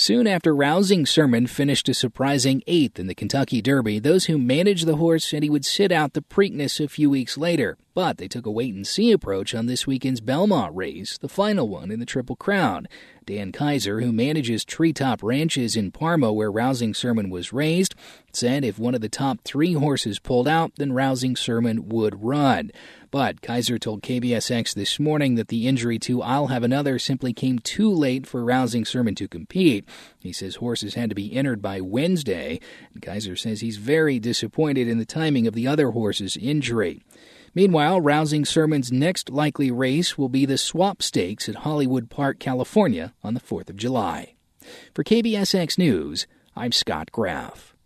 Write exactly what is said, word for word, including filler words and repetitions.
Soon after Rousing Sermon finished a surprising eighth in the Kentucky Derby, those who managed the horse said he would sit out the Preakness a few weeks later. But they took a wait-and-see approach on this weekend's Belmont race, the final one in the Triple Crown. Dan Kaiser, who manages Treetop Ranches in Parma where Rousing Sermon was raised, said if one of the top three horses pulled out, then Rousing Sermon would run. But Kaiser told K B S X this morning that the injury to I'll Have Another simply came too late for Rousing Sermon to compete. He says horses had to be entered by Wednesday, and Kaiser says he's very disappointed in the timing of the other horse's injury. Meanwhile, Rousing Sermon's next likely race will be the Swap Stakes at Hollywood Park, California on the fourth of July. For K B S X News, I'm Scott Graff.